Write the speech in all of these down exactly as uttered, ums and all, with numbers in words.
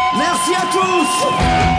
Merci à tous.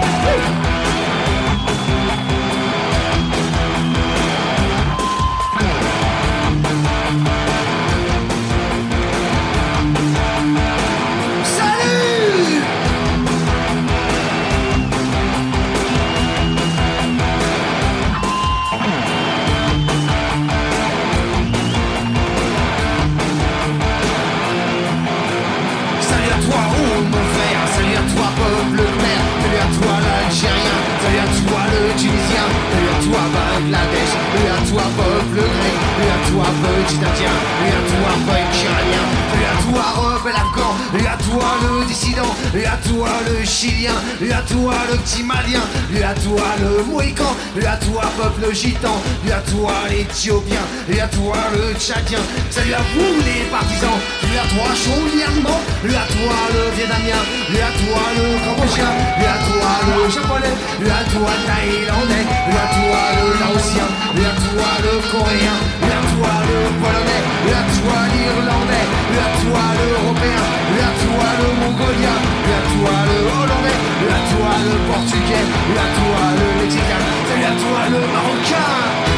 Bangladesh, et à toi peuple grec, et à toi petit indien, et à toi peuple iranien, et à toi rebelle afghan, et à toi le dissident, et à toi le chilien, et à toi le petit malien, et à toi le mohican, et à toi peuple gitan, et à toi l'éthiopien, et à toi le tchadien. Salut à vous les partisans, et à toi Chaulier allemand, et à toi le vietnamien, et à toi le cambodgien, et à toi le japonais, et à toi le thaïlandais, et à toi le laotien, et à toi le coréen, et à toi le polonais, et à toi l'irlandais, et à toi l'européen, et à toi le mongolien, et à toi le hollandais, et à toi le portugais, et à toi le mexicain, et à toi le marocain.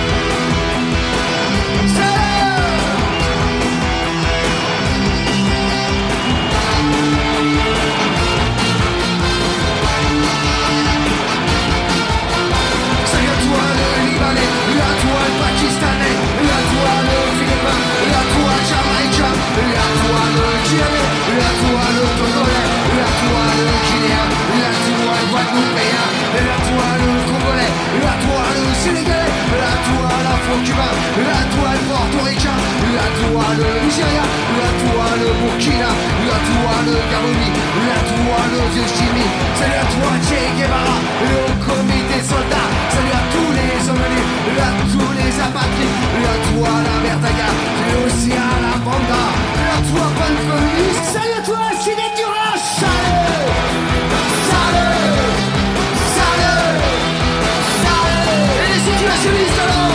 Burkina, à toi le Gabouni, à toi le vieux Chimie, salut à toi Che Guevara, le comité soldat, salut à tous les hommes libres, à tous les apatrides, à toi la Bertaga, et aussi à la Banda, à toi Paul communiste, salut à toi Ciné Durand, salut, salut, salut, salut, et les situationnistes alors.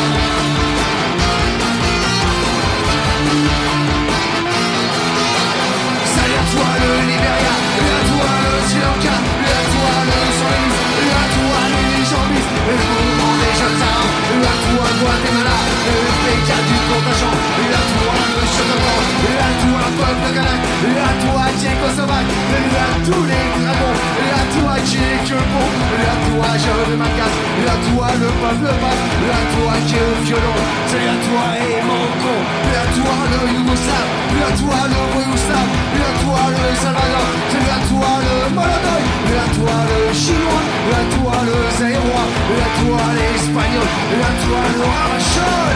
À toi le Libéria, à toi le Sri Lanka, à toi le Somalie, à toi le Nigéris, le mouvement des jeunes arabes, à toi Guatemala, le P K du contingent, à toi le Chocoban, à toi peuple kanak, à toi Tchécoslovaque, à tous les dragons, à toi Tchécopon, à toi jeune Macas, à toi le peuple basse, à toi qui est au violon, salut à toi et mon con, à toi le Yougoslave, à toi le Yougoslave, à toi le Salvador, salut à toi le Molotov, à toi le Chinois, à toi le Zaïrois, à toi l'Espagnol, à toi le Ravachol.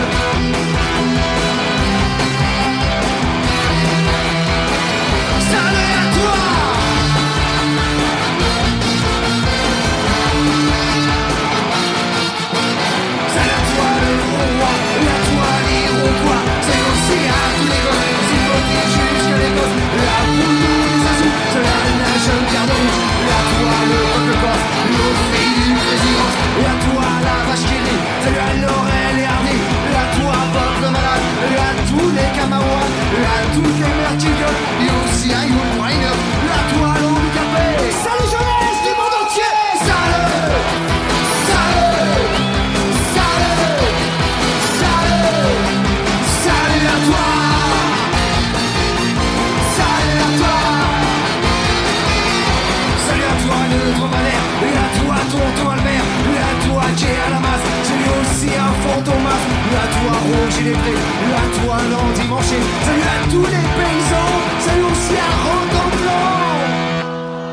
Salut à toi. Salut à toi le roi, à toi l'Iroquois, c'est aussi à tous les gosses, c'est voter jusqu'à les gosses, à vous les azous, c'est la nation garde rouge, à toi le peuple corse, le pays du président, et à toi la vache qui rit, salut à Laurel et Hardy, et à toi peuple malade, et à tous les Camawans, et à toutes les mères qui gueulent, et aussi à Youn Reiner, et à toi l'handicapé, salut jeunesse du monde entier, salut, salut, salut, salut, salut à toi. Salut à toi, salut à toi le dromadaire, et à toi tonton Albert, et à toi qui est à la masse, salut aussi à Fantomas, et à toi Roger les Prés, et à toi l'endimanché, salut à tous les